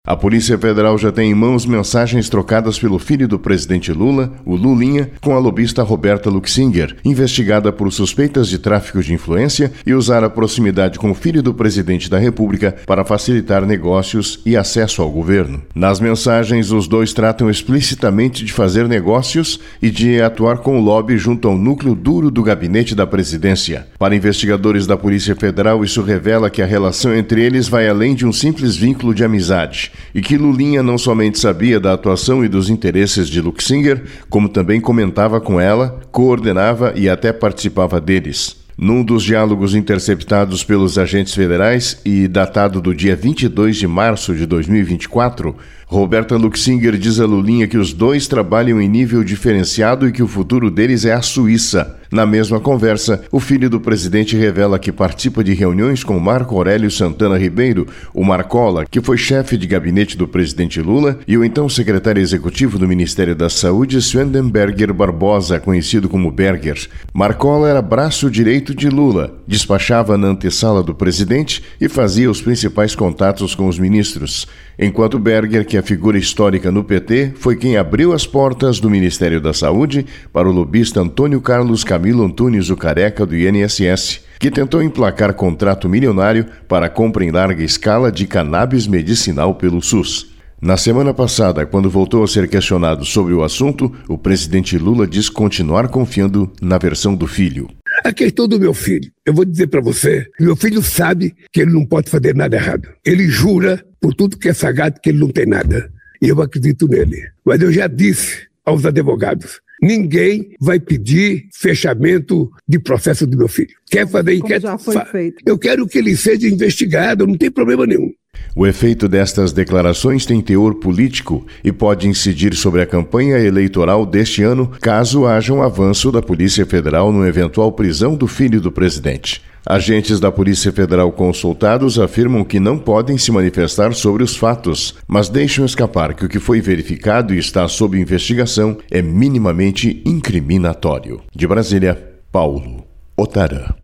A Polícia Federal já tem em mãos mensagens trocadas pelo filho do presidente Lula, o Lulinha, com a lobista Roberta Luxinger, investigada por suspeitas de tráfico de influência e usar a proximidade com o filho do presidente da República para facilitar negócios e acesso ao governo. Nas mensagens, os dois tratam explicitamente de fazer negócios e de atuar com o lobby junto ao núcleo duro do gabinete da presidência. Para investigadores da Polícia Federal, isso revela que a relação entre eles vai além de um simples vínculo de amizade, e que Lulinha não somente sabia da atuação e dos interesses de Luxinger, como também comentava com ela, coordenava e até participava deles. Num dos diálogos interceptados pelos agentes federais e datado do dia 22 de março de 2024, Roberta Luxinger diz a Lulinha que os dois trabalham em nível diferenciado e que o futuro deles é a Suíça. Na mesma conversa, o filho do presidente revela que participa de reuniões com Marco Aurélio Santana Ribeiro, o Marcola, que foi chefe de gabinete do presidente Lula, e o então secretário executivo do Ministério da Saúde, Swendenberger Barbosa, conhecido como Berger. Marcola era braço direito de Lula, despachava na antessala do presidente e fazia os principais contatos com os ministros, enquanto Berger, que é figura histórica no PT, foi quem abriu as portas do Ministério da Saúde para o lobista Antônio Carlos Camilo Antunes, o Careca do INSS, que tentou emplacar contrato milionário para a compra em larga escala de cannabis medicinal pelo SUS. Na semana passada, quando voltou a ser questionado sobre o assunto, o presidente Lula diz continuar confiando na versão do filho. A questão do meu filho, eu vou dizer para você, meu filho sabe que ele não pode fazer nada errado. Ele jura por tudo que é sagrado que ele não tem nada. E eu acredito nele. Mas eu já disse aos advogados, ninguém vai pedir fechamento de processo do meu filho. Quer fazer inquérito? Já foi feito. Eu quero que ele seja investigado, não tem problema nenhum. O efeito destas declarações tem teor político e pode incidir sobre a campanha eleitoral deste ano, caso haja um avanço da Polícia Federal no eventual prisão do filho do presidente. Agentes da Polícia Federal consultados afirmam que não podem se manifestar sobre os fatos, mas deixam escapar que o que foi verificado e está sob investigação é minimamente incriminatório. De Brasília, Paulo Otarã.